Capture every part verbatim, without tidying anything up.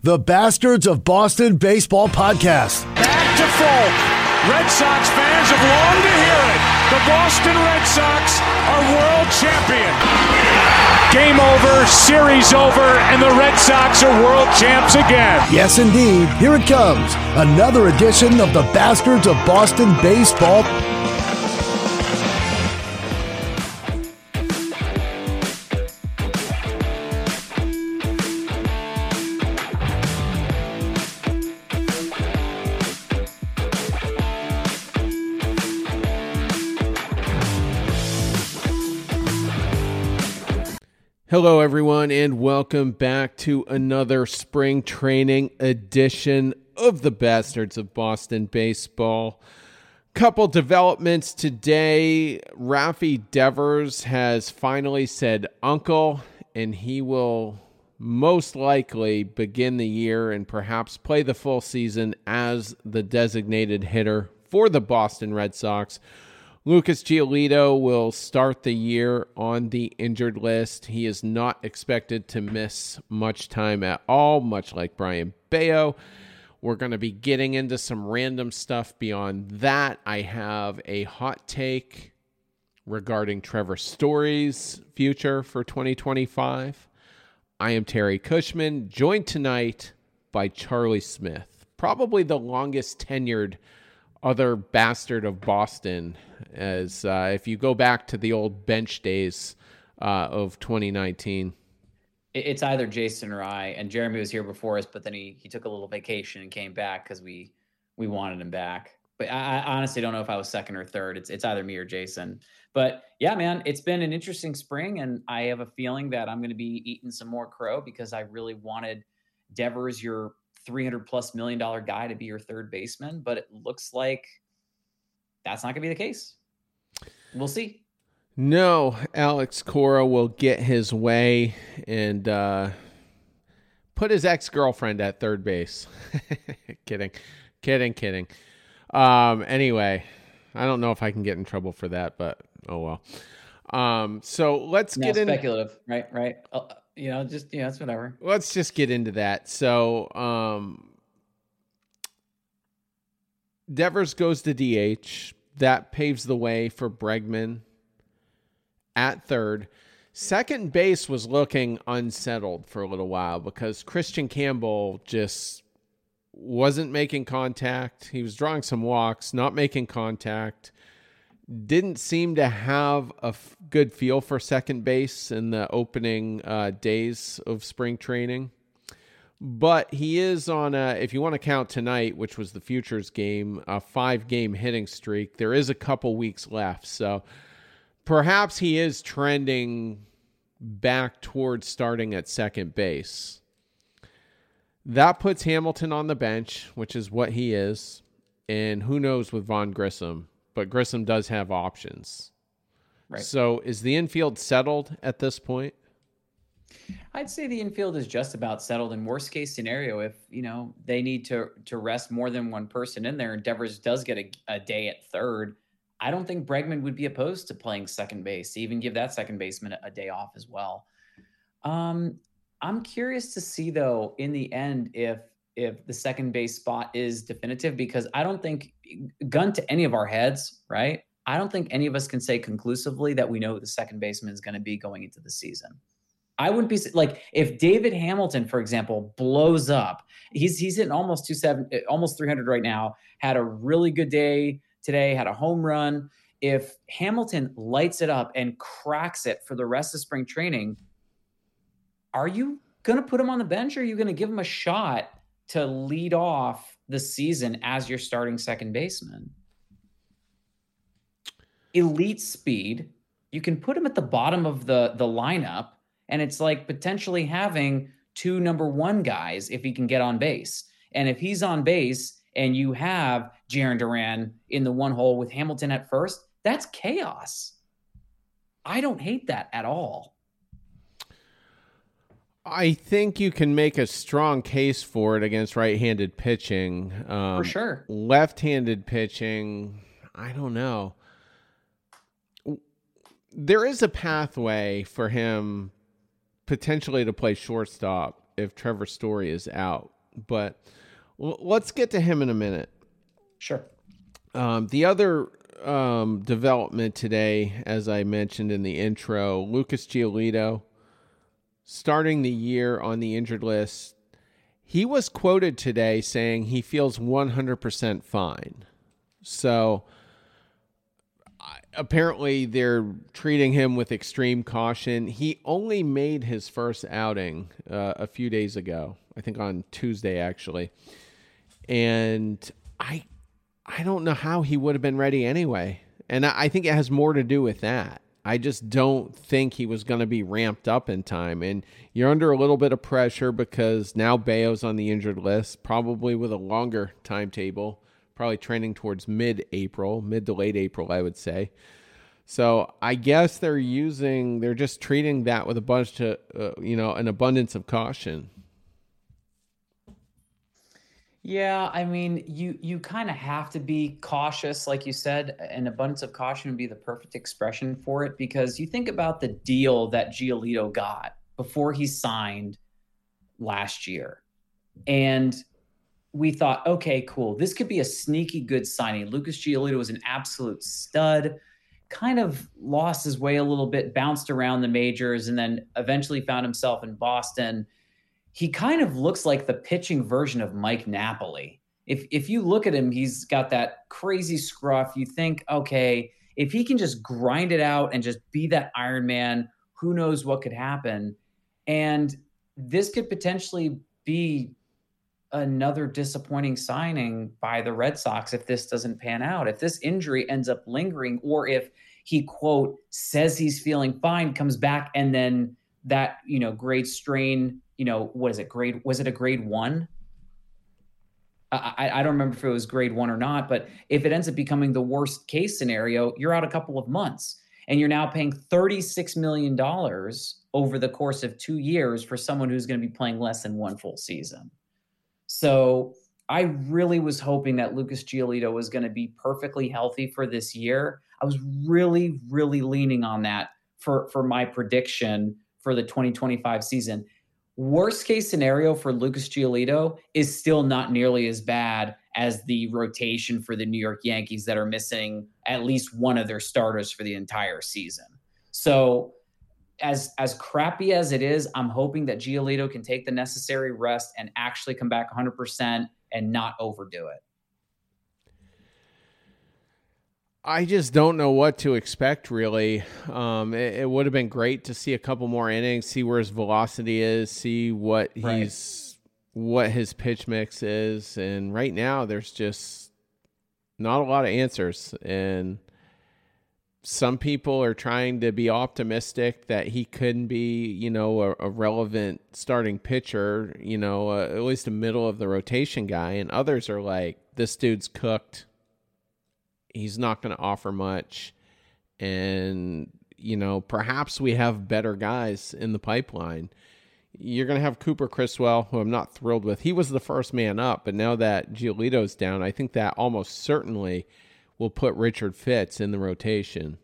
the Bastards of Boston Baseball Podcast. Back to Folk. Red Sox fans have longed to hear it. The Boston Red Sox are world champion. Game over, series over, and the Red Sox are world champs again. Yes, indeed. Here it comes. Another edition of the Bastards of Boston Baseball. Hello, everyone, and welcome back to another spring training edition of the Bastards of Boston Baseball. Couple developments today. Rafi Devers has finally said uncle, and he will most likely begin the year and perhaps play the full season as the designated hitter for the Boston Red Sox. Lucas Giolito will start the year on the injured list. He is not expected to miss much time at all, much like Brian Bayo. We're going to be getting into some random stuff beyond that. I have a hot take regarding Trevor Story's future for twenty twenty-five. I am Terry Cushman, joined tonight by Charlie Smith, probably the longest tenured other bastard of Boston, as uh, if you go back to the old bench days uh, of twenty nineteen. It's either Jason or I, and Jeremy was here before us, but then he he took a little vacation and came back because we we wanted him back. But I, I honestly don't know if I was second or third. It's it's either me or Jason. But yeah, man, it's been an interesting spring, and I have a feeling that I'm going to be eating some more crow because I really wanted Devers, your three hundred plus million dollar guy, to be your third baseman, but it looks like that's not going to be the case. We'll see. No, Alex Cora will get his way and uh, put his ex-girlfriend at third base. Kidding, kidding, kidding. Um, anyway, I don't know if I can get in trouble for that, but oh well. Um, so let's no, get in. Speculative, right? Right. Uh, you know, just, yeah, it's whatever. Let's just get into that. So, um, Devers goes to D H. That paves the way for Bregman at third. Second base was looking unsettled for a little while because Christian Campbell just wasn't making contact. He was drawing some walks, not making contact. Didn't seem to have a f- good feel for second base in the opening uh, days of spring training. But he is on a, if you want to count tonight, which was the Futures game, a five-game hitting streak. There is a couple weeks left. So perhaps he is trending back towards starting at second base. That puts Hamilton on the bench, which is what he is. And who knows with Vaughn Grissom. But Grissom does have options. Right. So is the infield settled at this point? I'd say the infield is just about settled. In worst case scenario, if you know they need to to rest more than one person in there, and Devers does get a, a day at third, I don't think Bregman would be opposed to playing second base, to even give that second baseman a, a day off as well. Um, I'm curious to see though, in the end, if if the second base spot is definitive, because I don't think, gun to any of our heads, right? I don't think any of us can say conclusively that we know who the second baseman is going to be going into the season. I wouldn't be like, if David Hamilton, for example, blows up, he's, he's hitting almost two seventy, almost three hundred right now, had a really good day today, had a home run. If Hamilton lights it up and cracks it for the rest of spring training, are you going to put him on the bench, or are you going to give him a shot to lead off the season as your starting second baseman? Elite speed. You can put him at the bottom of the, the lineup, and it's like potentially having two number one guys if he can get on base. And if he's on base and you have Jarren Duran in the one hole with Hamilton at first, that's chaos. I don't hate that at all. I think you can make a strong case for it against right-handed pitching. Um, for sure. Left-handed pitching, I don't know. There is a pathway for him potentially to play shortstop if Trevor Story is out. But l- let's get to him in a minute. Sure. Um, the other um, development today, as I mentioned in the intro, Lucas Giolito starting the year on the injured list. He was quoted today saying he feels one hundred percent fine. So apparently they're treating him with extreme caution. He only made his first outing uh, a few days ago, I think on Tuesday actually. And I I don't know how he would have been ready anyway. And I, I think it has more to do with that. I just don't think he was going to be ramped up in time. And you're under a little bit of pressure because now Bayo's on the injured list, probably with a longer timetable, probably trending towards mid-April, mid to late April, I would say. So I guess they're using, they're just treating that with a bunch of, uh, you know, an abundance of caution. Yeah, I mean, you you kind of have to be cautious, like you said. An abundance of caution would be the perfect expression for it, because you think about the deal that Giolito got before he signed last year. And we thought, okay, cool. This could be a sneaky good signing. Lucas Giolito was an absolute stud, kind of lost his way a little bit, bounced around the majors, and then eventually found himself in Boston. He kind of looks like the pitching version of Mike Napoli. If if you look at him, he's got that crazy scruff. You think, okay, if he can just grind it out and just be that Iron Man, who knows what could happen? And this could potentially be another disappointing signing by the Red Sox if this doesn't pan out. If this injury ends up lingering, or if he, quote, says he's feeling fine, comes back, and then that, you know, grade strain, you know, what is it? Grade, was it a grade one? I, I don't remember if it was grade one or not, but if it ends up becoming the worst case scenario, you're out a couple of months and you're now paying thirty-six million dollars over the course of two years for someone who's going to be playing less than one full season. So I really was hoping that Lucas Giolito was going to be perfectly healthy for this year. I was really, really leaning on that for, for my prediction for the twenty twenty-five season. Worst case scenario for Lucas Giolito is still not nearly as bad as the rotation for the New York Yankees that are missing at least one of their starters for the entire season. So as, as crappy as it is, I'm hoping that Giolito can take the necessary rest and actually come back one hundred percent and not overdo it. I just don't know what to expect, really. Um, it, it would have been great to see a couple more innings, see where his velocity is, see what Right. he's what his pitch mix is, and right now there's just not a lot of answers. And some people are trying to be optimistic that he could be, you know, a, a relevant starting pitcher, you know, uh, at least a middle of the rotation guy, and others are like, this dude's cooked. He's not going to offer much. And, you know, perhaps we have better guys in the pipeline. You're going to have Cooper Criswell, who I'm not thrilled with. He was the first man up, but now that Giolito's down, I think that almost certainly will put Richard Fitts in the rotation.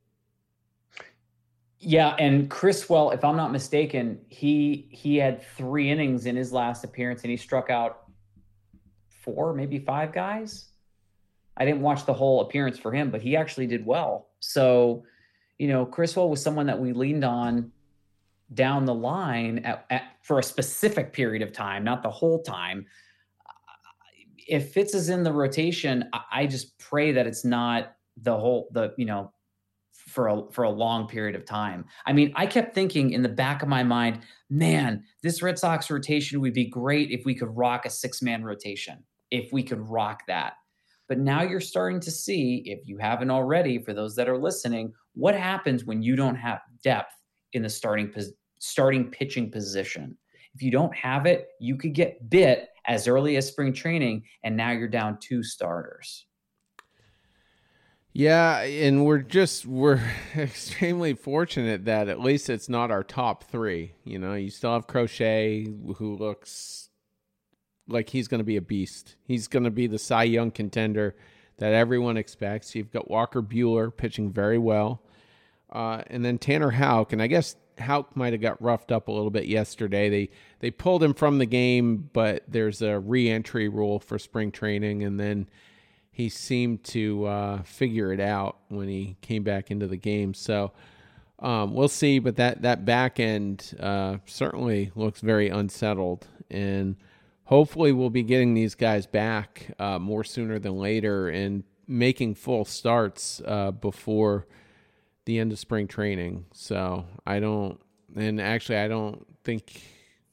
Yeah, and Criswell, if I'm not mistaken, he he had three innings in his last appearance, and he struck out four, maybe five guys. I didn't watch the whole appearance for him, but he actually did well. So, you know, Criswell was someone that we leaned on down the line at, at, for a specific period of time, not the whole time. If Fitz is in the rotation, I, I just pray that it's not the whole, the, you know, for a, for a long period of time. I mean, I kept thinking in the back of my mind, man, this Red Sox rotation would be great if we could rock a six-man rotation, if we could rock that. But now you're starting to see, if you haven't already, for those that are listening, what happens when you don't have depth in the starting pos- starting pitching position. If you don't have it, you could get bit as early as spring training, and now you're down two starters. Yeah, and we're just, we're extremely fortunate that at least it's not our top three. You know, you still have Crochet, who looks like he's going to be a beast. He's going to be the Cy Young contender that everyone expects. You've got Walker Buehler pitching very well. Uh, and then Tanner Houck. And I guess Houck might have got roughed up a little bit yesterday. They they pulled him from the game, but there's a re-entry rule for spring training, and then he seemed to uh, figure it out when he came back into the game. So um, we'll see, but that, that back end uh, certainly looks very unsettled, and hopefully we'll be getting these guys back uh, more sooner than later and making full starts uh, before the end of spring training. So I don't, and actually I don't think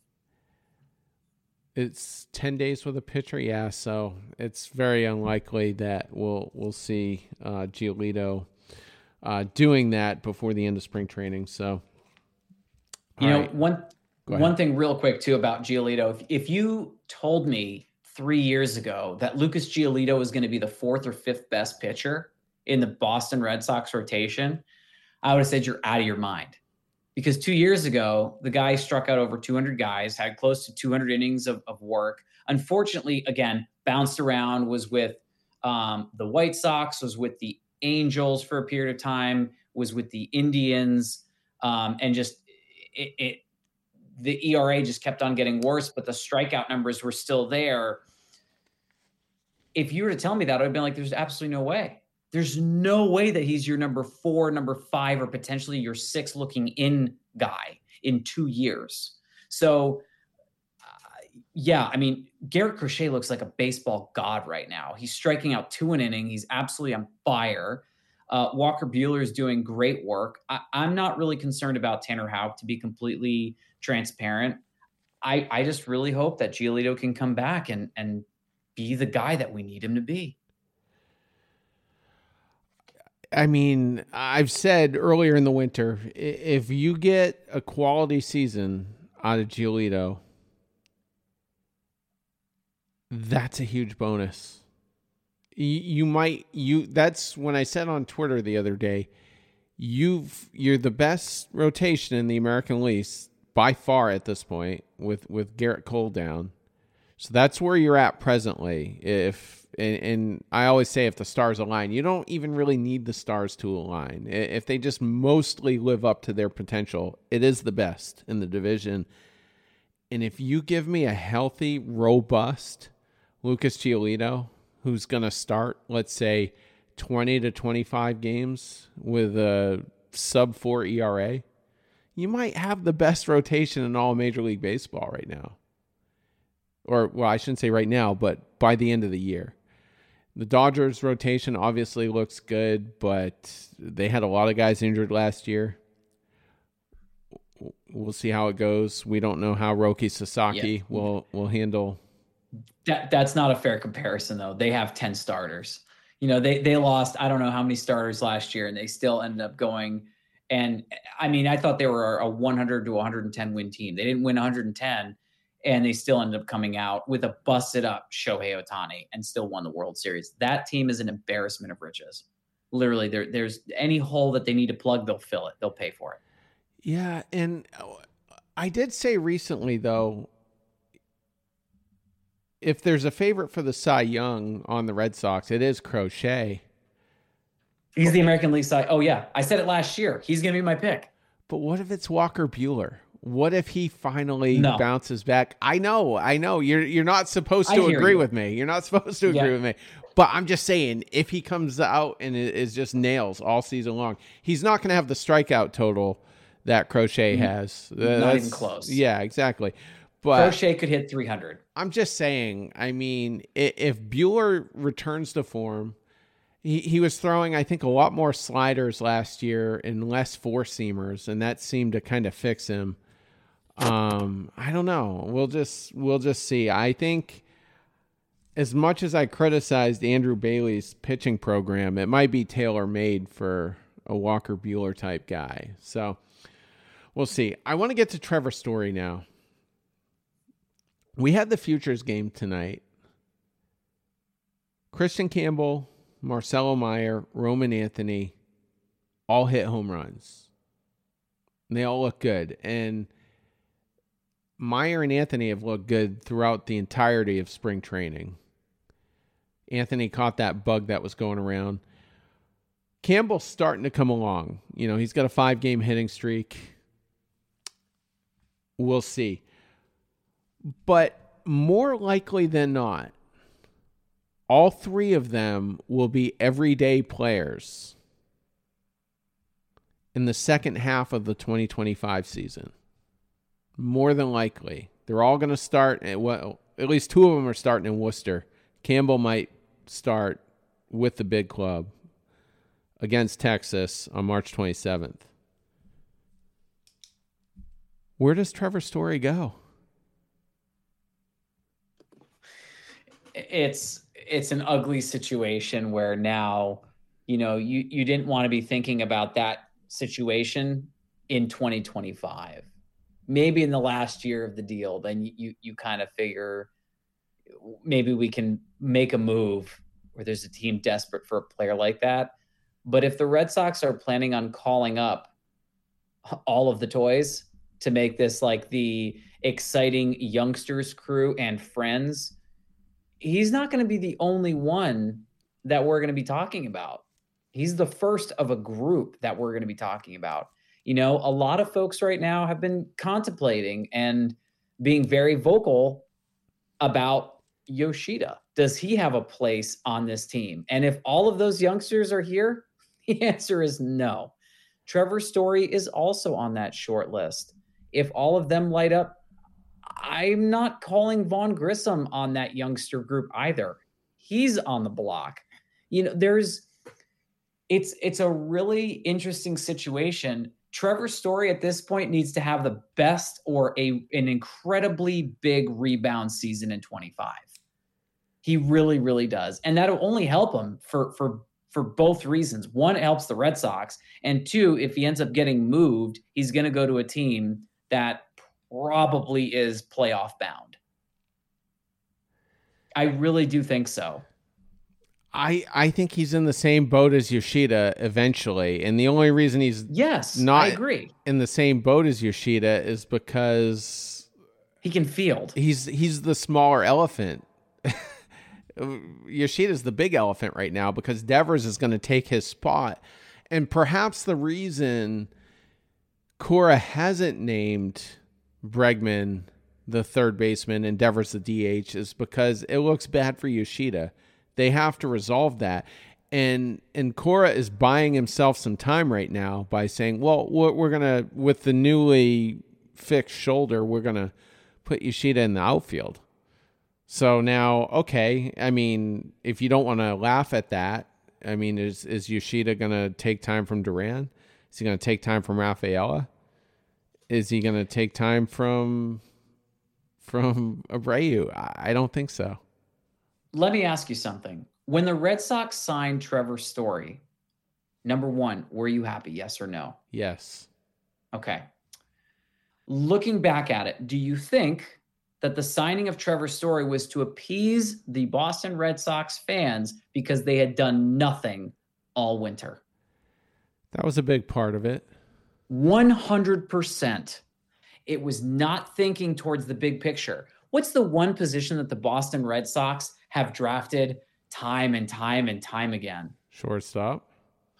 it's ten days with a pitcher. Yeah. So it's very unlikely that we'll, we'll see uh, Giolito uh, doing that before the end of spring training. So, you know, right. one, one thing real quick too about Giolito, if, if you told me three years ago that Lucas Giolito was going to be the fourth or fifth best pitcher in the Boston Red Sox rotation, I would have said you're out of your mind. Because two years ago, the guy struck out over two hundred guys, had close to two hundred innings of, of work. Unfortunately, again, bounced around, was with um, the White Sox, was with the Angels for a period of time, was with the Indians, um, and just it, it the E R A just kept on getting worse, but the strikeout numbers were still there. If you were to tell me that, I would have been like, there's absolutely no way. There's no way that he's your number four, number five, or potentially your six looking in guy in two years. So, uh, yeah, I mean, Garrett Crochet looks like a baseball god right now. He's striking out two an inning. He's absolutely on fire. Uh, Walker Buehler is doing great work. I, I'm not really concerned about Tanner Houck, to be completely transparent. I, I just really hope that Giolito can come back and, and be the guy that we need him to be. I mean, I've said earlier in the winter, if you get a quality season out of Giolito, that's a huge bonus. You, you might, you, that's when I said on Twitter the other day, you've, you're the best rotation in the American League by far at this point with, with Garrett Cole down. So that's where you're at presently. If, And, and I always say if the stars align, you don't even really need the stars to align. If they just mostly live up to their potential, it is the best in the division. And if you give me a healthy, robust Lucas Giolito, who's going to start, let's say, twenty to twenty-five games with a sub four E R A, you might have the best rotation in all Major League Baseball right now. Or, well, I shouldn't say right now, but by the end of the year. The Dodgers rotation obviously looks good, but they had a lot of guys injured last year. We'll see how it goes. We don't know how Roki Sasaki yeah. will, will handle. That That's not a fair comparison, though. They have ten starters. You know, they, they lost, I don't know how many starters last year, and they still ended up going. And, I mean, I thought they were a one hundred to one hundred ten win team. They didn't win one hundred ten. And they still ended up coming out with a busted up Shohei Ohtani and still won the World Series. That team is an embarrassment of riches. Literally, there, there's any hole that they need to plug, they'll fill it. They'll pay for it. Yeah, and I did say recently, though, if there's a favorite for the Cy Young on the Red Sox, it is Crochet. He's the American League Cy. Oh, yeah. I said it last year. He's going to be my pick. But what if it's Walker Buehler? What if he finally no. bounces back? I know, I know. You're you're not supposed to agree you. with me. You're not supposed to agree yeah. with me. But I'm just saying, if he comes out and is just nails all season long, he's not going to have the strikeout total that Crochet has. Not That's, even close. Yeah, exactly. But Crochet could hit three hundred. I'm just saying, I mean, if Buehler returns to form, he, he was throwing, I think, a lot more sliders last year and less four-seamers, and that seemed to kind of fix him. Um, I don't know. We'll just we'll just see. I think as much as I criticized Andrew Bailey's pitching program, it might be tailor-made for a Walker Buehler type guy. So we'll see. I want to get to Trevor Story now. We had the Futures game tonight. Christian Campbell, Marcelo Meyer, Roman Anthony all hit home runs. And they all look good. And Meyer and Anthony have looked good throughout the entirety of spring training. Anthony caught that bug that was going around. Campbell's starting to come along. You know, he's got a five-game hitting streak. We'll see. But more likely than not, all three of them will be everyday players in the second half of the twenty twenty-five season. More than likely. They're all going to start, at, well, at least two of them are starting in Worcester. Campbell might start with the big club against Texas on March twenty-seventh. Where does Trevor Story go? It's it's an ugly situation where now, you know, you, you didn't want to be thinking about that situation in twenty twenty-five. Maybe in the last year of the deal, then you, you, you kind of figure maybe we can make a move where there's a team desperate for a player like that. But if the Red Sox are planning on calling up all of the toys to make this like the exciting youngsters crew and friends, he's not going to be the only one that we're going to be talking about. He's the first of a group that we're going to be talking about. You know, a lot of folks right now have been contemplating and being very vocal about Yoshida. Does he have a place on this team? And if all of those youngsters are here, the answer is no. Trevor Story is also on that short list. If all of them light up, I'm not calling Vaughn Grissom on that youngster group either. He's on the block. You know, there's it's it's a really interesting situation. Trevor Story at this point needs to have the best or a an incredibly big rebound season in twenty-five. He really, really does. And that'll only help him for for for both reasons. One, it helps the Red Sox. And two, if he ends up getting moved, he's going to go to a team that probably is playoff bound. I really do think so. I, I think he's in the same boat as Yoshida eventually. And the only reason he's yes, not I agree. in the same boat as Yoshida is because he can field. He's he's the smaller elephant. Yoshida's the big elephant right now because Devers is going to take his spot. And perhaps the reason Cora hasn't named Bregman the third baseman and Devers the D H is because it looks bad for Yoshida. They have to resolve that. And and Cora is buying himself some time right now by saying, well, we're going to, with the newly fixed shoulder, we're going to put Yoshida in the outfield. So now, okay, I mean, if you don't want to laugh at that, I mean, is, is Yoshida going to take time from Duran? Is he going to take time from Rafaela? Is he going to take time from from Abreu? I don't think so. Let me ask you something. When the Red Sox signed Trevor Story, number one, were you happy? Yes or no? Yes. Okay. Looking back at it, do you think that the signing of Trevor Story was to appease the Boston Red Sox fans because they had done nothing all winter? That was a big part of it. one hundred percent. It was not thinking towards the big picture. What's the one position that the Boston Red Sox have drafted time and time and time again? Shortstop.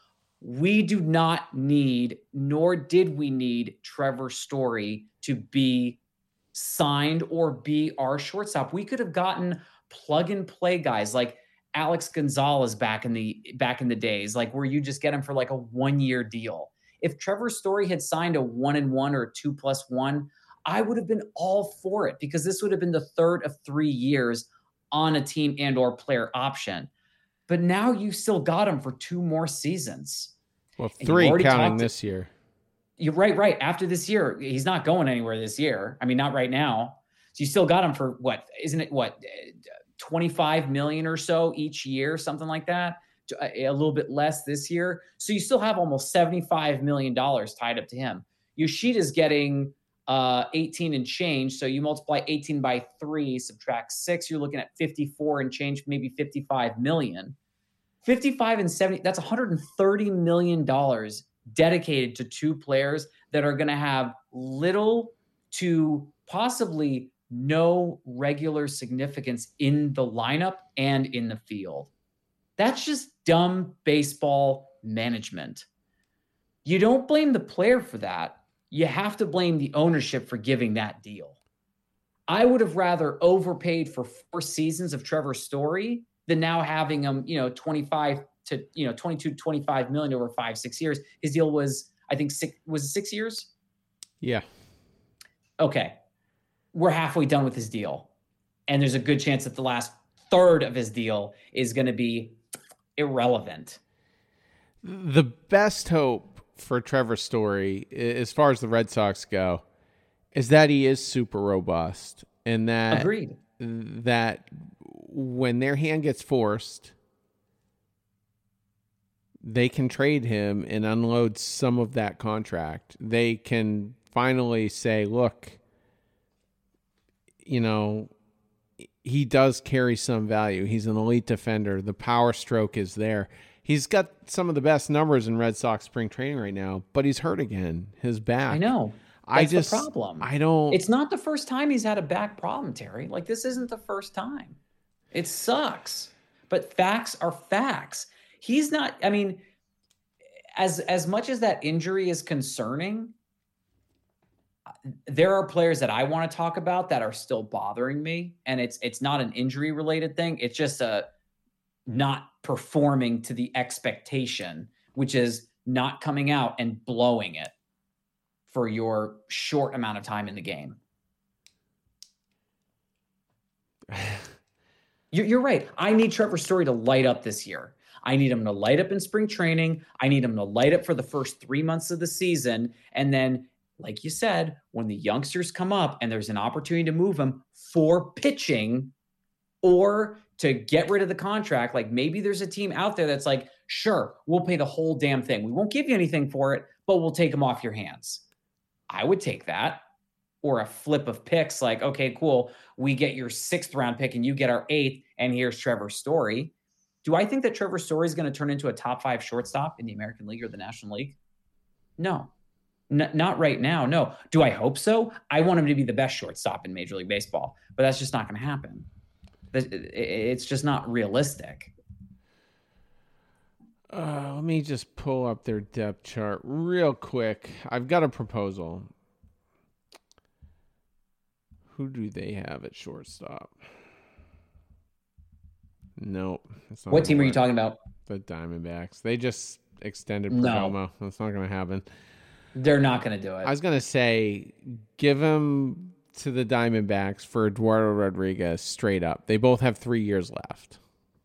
We do not need, nor did we need Trevor Story to be signed or be our shortstop. We could have gotten plug and play guys like Alex Gonzalez back in the back in the days, like where you just get him for like a one-year deal. If Trevor Story had signed a one and one or two plus one, I would have been all for it because this would have been the third of three years on a team and or player option. But now you still got him for two more seasons. Well, three counting this year. You're right, right. After this year, he's not going anywhere this year. I mean, not right now. So you still got him for what? Isn't it what? twenty-five million or so each year, something like that. A little bit less this year. So you still have almost seventy-five million dollars tied up to him. Yoshida's getting uh, eighteen and change. So you multiply eighteen by three, subtract six, you're looking at fifty-four and change, maybe fifty-five million. fifty-five and seventy, that's one hundred thirty million dollars dedicated to two players that are going to have little to possibly no regular significance in the lineup and in the field. That's just dumb baseball management. You don't blame the player for that. you have to blame the ownership for giving that deal. I would have rather overpaid for four seasons of Trevor Story than now having him, you know, twenty-five to, you know, twenty-two, twenty-five million over five, six years. His deal was, I think, six, was it six years? Yeah. Okay. We're halfway done with his deal. And there's a good chance that the last third of his deal is going to be irrelevant. The best hope for Trevor Story, as far as the Red Sox go, is that he is super robust, and that Agreed. that when their hand gets forced, they can trade him and unload some of that contract. They can finally say, look, you know, he does carry some value. He's an elite defender. The power stroke is there. He's got some of the best numbers in Red Sox spring training right now, but he's hurt again. His back. I know. That's I just, the problem. I don't. It's not the first time he's had a back problem, Terry. Like, this isn't the first time. It sucks. But facts are facts. He's not, I mean, as as much as that injury is concerning, there are players that I want to talk about that are still bothering me. And it's it's not an injury related thing. It's just a not performing to the expectation, which is not coming out and blowing it for your short amount of time in the game. You're, you're right. I need Trevor Story to light up this year. I need him to light up in spring training. I need him to light up for the first three months of the season. And then, like you said, when the youngsters come up and there's an opportunity to move them for pitching or to get rid of the contract, like maybe there's a team out there that's like, sure, we'll pay the whole damn thing. We won't give you anything for it, but we'll take them off your hands. I would take that. Or a flip of picks like, okay, cool. We get your sixth round pick and you get our eighth, and here's Trevor Story. Do I think that Trevor Story is going to turn into a top five shortstop in the American League or the National League? No, N- not right now. No. Do I hope so? I want him to be the best shortstop in Major League Baseball, but that's just not going to happen. It's just not realistic. Uh, let me just pull up their depth chart real quick. I've got a proposal. Who do they have at shortstop? Nope. What team are you talking about? The Diamondbacks. They just extended No. Perdomo. That's not going to happen. They're not going to do it. I was going to say, give him to the Diamondbacks for Eduardo Rodriguez straight up. They both have three years left.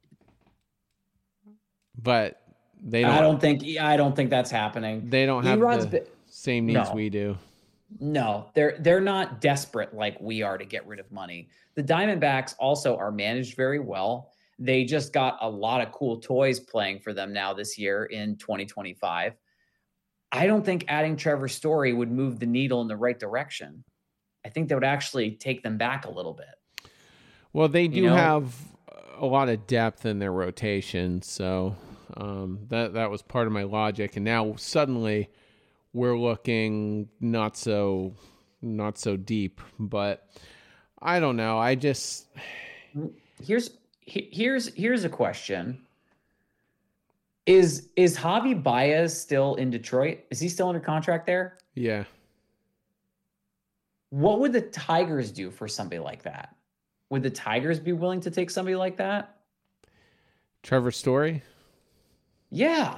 But they don't. I don't think I don't think that's happening. They don't have Erod's the been, same needs no. we do. No, they're they're not desperate like we are to get rid of money. The Diamondbacks also are managed very well. They just got a lot of cool toys playing for them now this year in twenty twenty-five. I don't think adding Trevor Story would move the needle in the right direction. I think that would actually take them back a little bit. Well, they do You know? have a lot of depth in their rotation, so um, that that was part of my logic. And now suddenly we're looking not so not so deep. But I don't know. I just here's here's here's a question. Is is Javi Baez still in Detroit? Is he still under contract there? yeah. What would the Tigers do for somebody like that? Would the Tigers be willing to take somebody like that? Trevor Story? Yeah.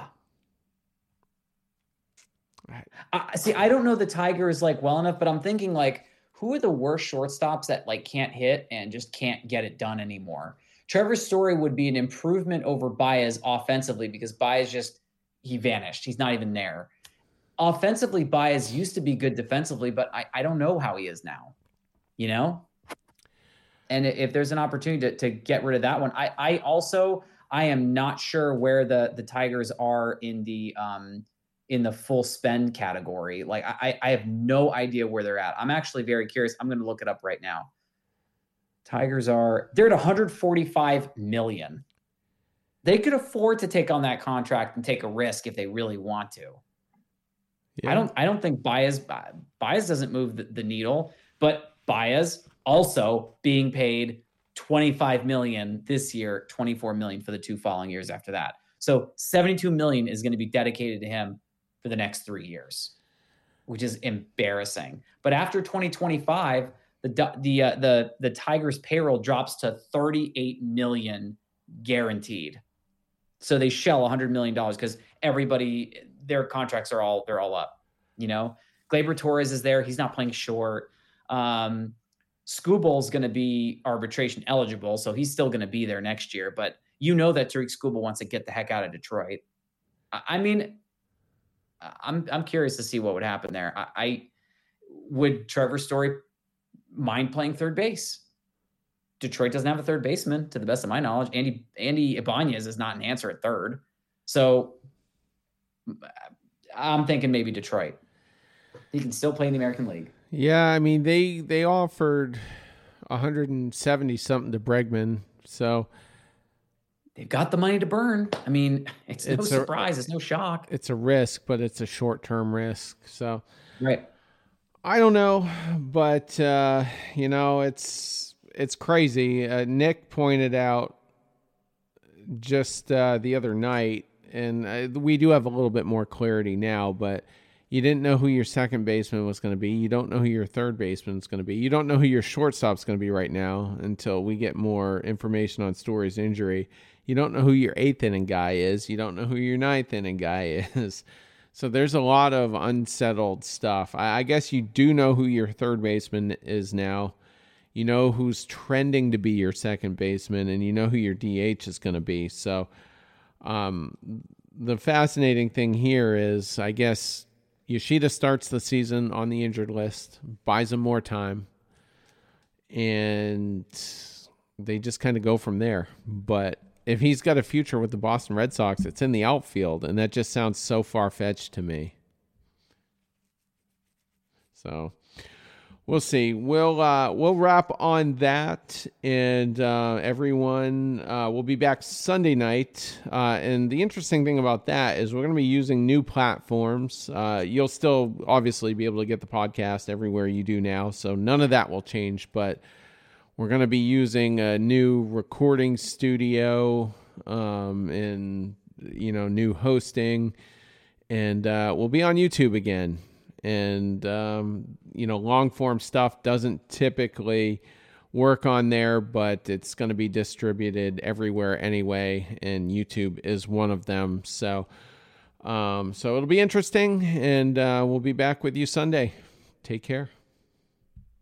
I, see, I don't know the Tigers like well enough, but I'm thinking like, who are the worst shortstops that like can't hit and just can't get it done anymore? Trevor Story would be an improvement over Baez offensively because Baez just, he vanished. He's not even there. Offensively, Baez used to be good defensively, but I, I don't know how he is now, you know? And if there's an opportunity to, to get rid of that one, I, I also, I am not sure where the, the Tigers are in the, um, in the full spend category. Like I, I have no idea where they're at. I'm actually very curious. I'm going to look it up right now. Tigers are, they're at one hundred forty-five million. They could afford to take on that contract and take a risk if they really want to. Yeah. I don't, I don't think Baez, Baez doesn't move the, the needle, but Baez also being paid twenty-five million this year, twenty-four million for the two following years after that. So seventy-two million is going to be dedicated to him for the next three years. which is embarrassing. But after twenty twenty-five, the the uh, the the Tigers payroll drops to thirty-eight million dollars guaranteed. So they shell one hundred million dollars because everybody, their contracts are all, they're all up, you know. Gleyber Torres is there. He's not playing short. Um, Skubal's going to be arbitration eligible, so he's still going to be there next year. But you know that Tariq Skubal wants to get the heck out of Detroit. I, I mean, I'm I'm curious to see what would happen there. I, I would Trevor Story mind playing third base? Detroit doesn't have a third baseman, to the best of my knowledge. Andy Andy Ibanez is not an answer at third. So I'm thinking maybe Detroit. He can still play in the American League. Yeah, I mean, they, they offered one hundred seventy something to Bregman, so they've got the money to burn. I mean, it's no it's surprise. A, it's no shock. It's a risk, but it's a short-term risk. So right. I don't know, but, uh, you know, it's it's crazy. Uh, Nick pointed out just uh, the other night, and uh, we do have a little bit more clarity now, but you didn't know who your second baseman was going to be. You don't know who your third baseman is going to be. You don't know who your shortstop's going to be right now until we get more information on Story's injury. You don't know who your eighth inning guy is. You don't know who your ninth inning guy is. So there's a lot of unsettled stuff. I, I guess you do know who your third baseman is now. You know who's trending to be your second baseman, and you know who your D H is going to be. So um, the fascinating thing here is, I guess, Yoshida starts the season on the injured list, buys him more time, and they just kind of go from there. But if he's got a future with the Boston Red Sox, it's in the outfield, and that just sounds so far-fetched to me. So we'll see. We'll uh, we'll wrap on that, and uh, everyone uh, will be back Sunday night. Uh, and the interesting thing about that is we're going to be using new platforms. Uh, you'll still obviously be able to get the podcast everywhere you do now, so none of that will change. But we're going to be using a new recording studio um, and you know new hosting, and uh, we'll be on YouTube again. And, um, you know, long form stuff doesn't typically work on there, but it's going to be distributed everywhere anyway. And YouTube is one of them. So, um, so it'll be interesting, and uh, we'll be back with you Sunday. Take care.